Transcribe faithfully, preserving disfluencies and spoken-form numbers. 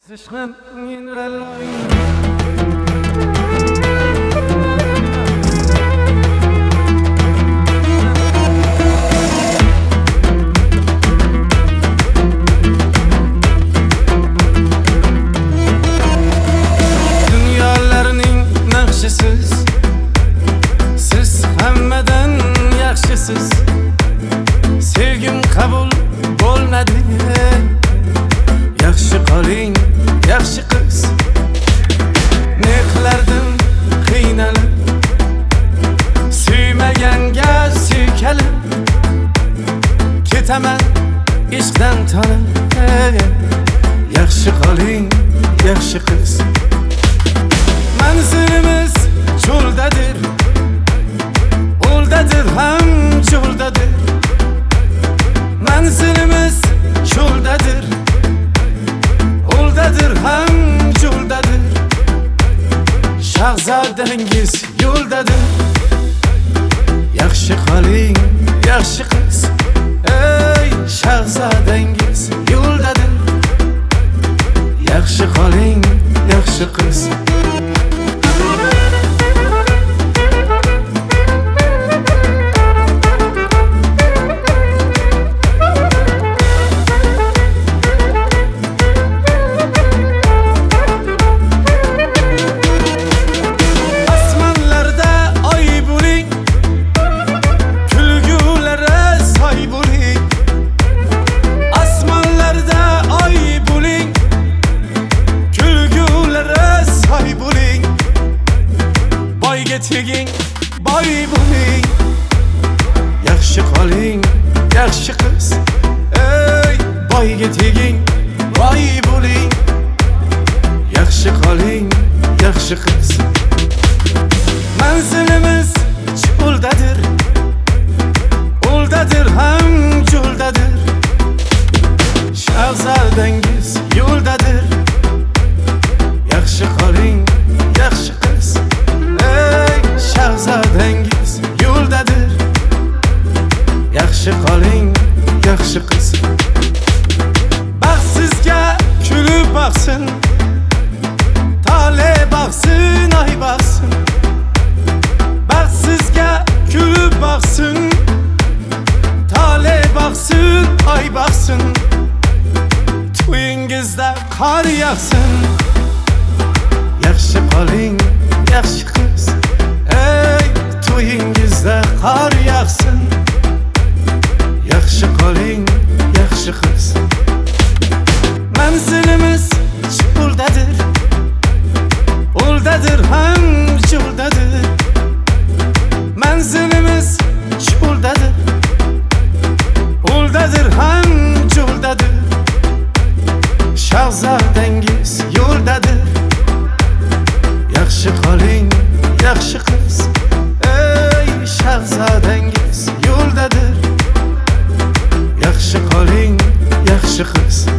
Dünyalarning naqshisiz, siz hammadan yaxshisiz. Sevgim qabul bo'lmadi. Yaxshi qoling, yaxshi qiz. Ne qilardim qiynalib, suymaganga suykalib. Ketaman ishqdan tonib. Yaxshi qoling, yaxshi qiz. Manzilimiz cho'ldadir, o'ldadir ham cho'ldadir. Manzilimiz cho'ldadir, o'ldadir ham cho'ldadir. Shahzodangiz yo'ldadir. Yaxshi qoling, yaxshi qiz. Ey shahzodangiz yo'ldadir. Yaxshi qoling, yaxshi qiz. Teging boy bo'ling. Yaxshi qoling, yaxshi qiz. Ey boyga teging boy bo'ling. Yaxshi qoling, yaxshi qiz. Manzilimiz cho'ldadir, o'ldadir ham cho'ldadir. Shahzodangiz yo'ldadir. Yaxshi qoling, yaxshi qiz. Shahzodangiz yo'ldadir. Yaxshi qoling, yaxshi qiz. Baxtsizga kulib baxsin, tole baxsin, ay baxsin. Baxtsizga kulib baxsin, tole baxsin, ay baxsin. To'yingizda qor yog'sin. Yaxshi qoling, yaxshi qiz. Ey to'yingizda qor yog'sin. Yaxshi qoling, yaxshi qiz. Manzilimiz cho'ldadir, o'ldadir ham cho'ldadir. Manzilimiz cho'ldadir, o'ldadir ham cho'ldadir. Shahzodangiz yo'ldadir. Yaxshi qoling, yaxshi qiz. Ey shahzodangiz yo'ldadir. Yaxshi qoling, yaxshi qiz.